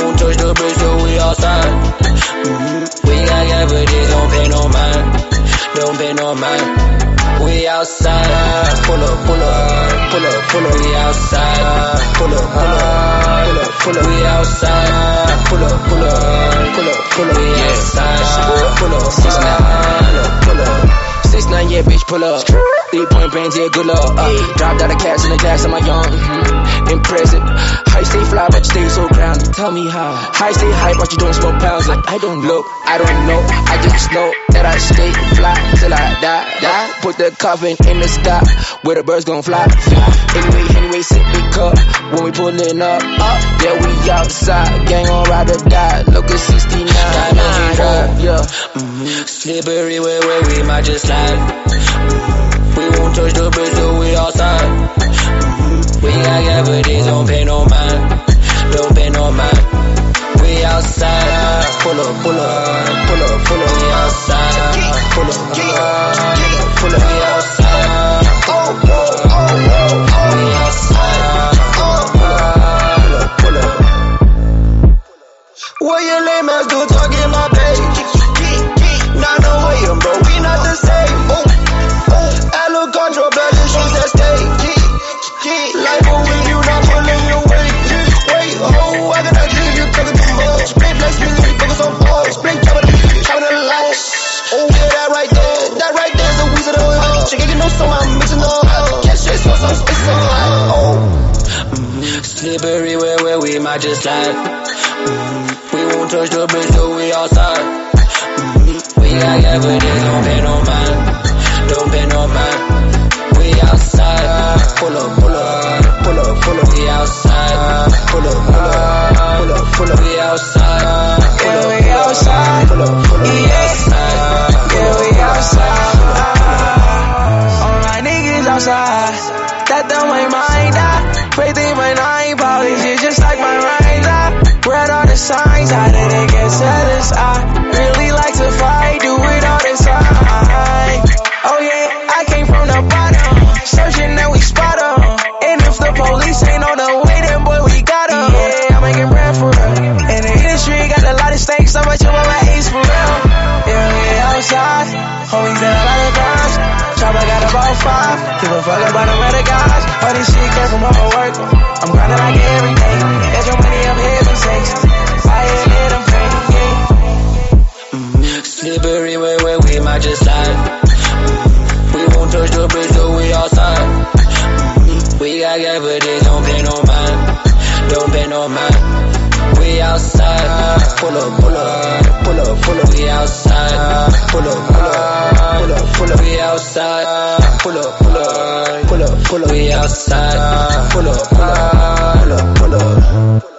won't touch the bridge till we outside. We got evidence, don't pay no mind. Don't pay no mind. We outside. Pull up, pull up, pull up, pull up. We outside. Pull up, pull up, pull up, pull up. We outside. Pull up, pull up, pull up, pull up. We outside. Pull up, 6'9", pull up. 6'9", yeah, bitch, pull up. 3-point bands, yeah, good luck. Dropped out of cash in the gas, am I young? Impressive. How you stay fly, but you stay so grounded? Tell me how. How you stay high, but you don't smoke pounds? I don't look, I don't know. I just know that I stay fly till I die. Put the coffin in the sky, where the birds gon' fly. Anyway, sip the cup when we pullin' up. Yeah, we outside, gang on ride or die. Look at 69, yeah. Slippery where we might just slide. We won't touch the bridge till we outside. We got evidence, don't pay no mind. Don't pay no mind. We outside. Pull up, pull up, pull up, pull up. We outside. Pull up, pull up, pull up. We outside. We outside. Pull up. What your lame ass do talking my page? Not no way, bro. We not the same. I look control, blood issues that stay. Like when you not pulling your weight. Wait, I gotta give you talking too much. Split like swing, we focus on balls. Split chopping the lights. Oh yeah, that right there is the wizard of the hood. She getting no song, I'm mixing up. Can't say so, it's so high. Slippery where we might just slide. We won't touch the bridge till we outside. We got evidence, don't pay no mind. Don't pay no mind. We outside. Pull up, pull up, pull up, pull up. We outside. Pull up, pull up, pull up, pull up. We outside. Yeah, we outside. Pull up, pull up. We outside. Yeah, we outside. All my niggas outside. That don't make mine die. Faith in my nine polish, just like my rhymes. I read all the signs, I didn't get satisfied. Really like to fight, do it all the time. Oh yeah, I came from the bottom, searching and we spot 'em. And if the police ain't on the way, then boy we got 'em. Yeah, I'm making bread for real. In the industry, got a lot of stakes, so much of my ace for real. Yeah, we outside, homies in a lot of crimes. Chopper got about 5, give a fuck about them other guys. All this shit came from hard work, I'm grinding like every day. Get your money up here for sex, I ain't let them fake, yeah. Slippery where we might just slide. We won't touch the bridge till we outside. We got evidence, don't pay no mind. Don't pay no mind. We outside. Pull up, pull up, pull up, pull up. We outside. Pull up, pull up, pull up, pull up. We outside. Pull up, pull up, pull up, pull up. We outside. Pull up, pull up, pull up, pull up.